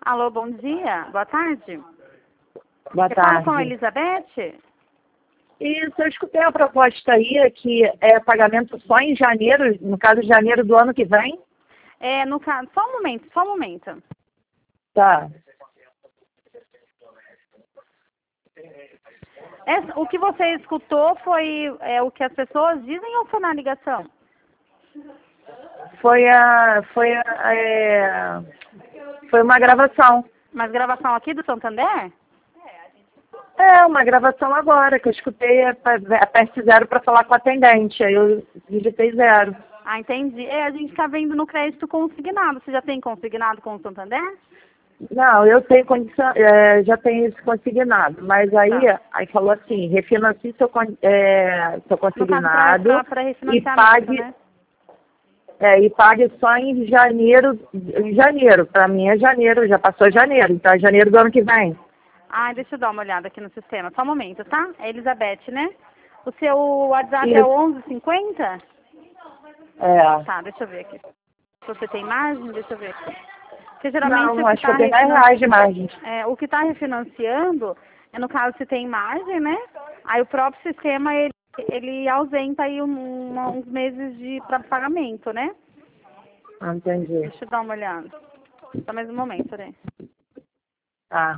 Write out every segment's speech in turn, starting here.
Alô, bom dia. Boa tarde. Boa Você tarde. fala com a Elizabeth? Isso, eu escutei a proposta aí, que é pagamento só em janeiro, no caso de janeiro do ano que vem. No caso, só um momento. Tá. O que você escutou foi o que as pessoas dizem ou foi na ligação? Foi uma gravação. Mas gravação aqui do Santander? É, uma gravação agora, que eu escutei, aperte 0 para falar com a atendente, aí eu digitei 0. Ah, entendi. A gente está vendo no crédito consignado. Você já tem consignado com o Santander? Não, eu tenho condição, já tenho isso consignado, mas aí, Tá. aí falou assim, refinancie seu No consignado caso, para e refinanciamento, pague, né? e pague só em janeiro, para mim é janeiro, já passou janeiro, então é janeiro do ano que vem. Ah, deixa eu dar uma olhada aqui no sistema. Só um momento, tá? É Elizabeth, né? O seu WhatsApp é o Isso, 1150? é. Tá, deixa eu ver aqui. Se você tem margem, deixa eu ver aqui. Porque geralmente Não, acho que eu tenho 10 reais de margem. o que está refinanciando, no caso se tem margem, né? Aí o próprio sistema, ele ausenta aí uns meses para pagamento, né? Ah, entendi. Deixa eu dar uma olhada. Só mais um momento, né? Tá.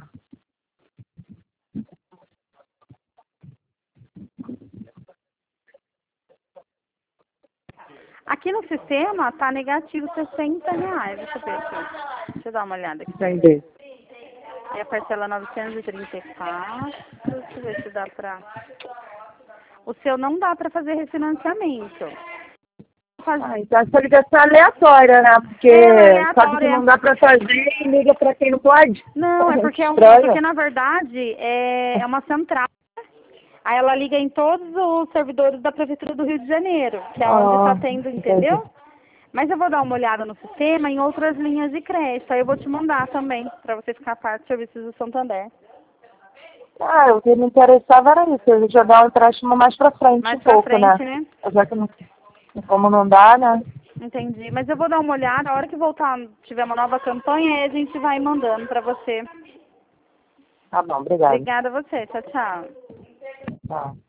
Aqui no sistema tá negativo R$ 60. Deixa eu ver aqui. Deixa eu dar uma olhada aqui. Entendi. É a parcela 934. Deixa eu ver se dá pra... O seu não dá pra fazer refinanciamento. Então essa ligação é aleatória, né? Porque sabe que não dá pra fazer e liga pra quem não pode. Não, é porque, Estranho. na verdade é uma central. Aí ela liga em todos os servidores da Prefeitura do Rio de Janeiro, que é onde está tendo, entendeu? Entendi. Mas eu vou dar uma olhada no sistema em outras linhas de crédito. Aí eu vou te mandar também, para você ficar a parte dos serviços do Santander. O que me interessava era isso, eu jogar o empréstimo mais pra frente Mais um pra pouco, frente, né? né? Já que não, como não dá, né? Entendi. Mas eu vou dar uma olhada, a hora que voltar, tiver uma nova campanha, aí a gente vai mandando para você. Tá bom, obrigada. Obrigada a você. Tchau, tchau. Tá.